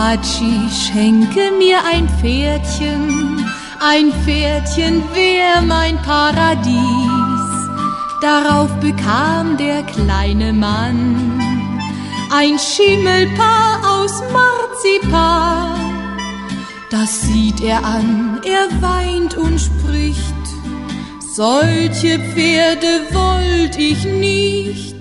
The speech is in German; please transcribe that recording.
Hatschi, schenke mir ein Pferdchen wär mein Paradies. Darauf bekam der kleine Mann ein Schimmelpaar aus Marzipan. Das sieht er an, er weint und spricht: Solche Pferde wollt ich nicht.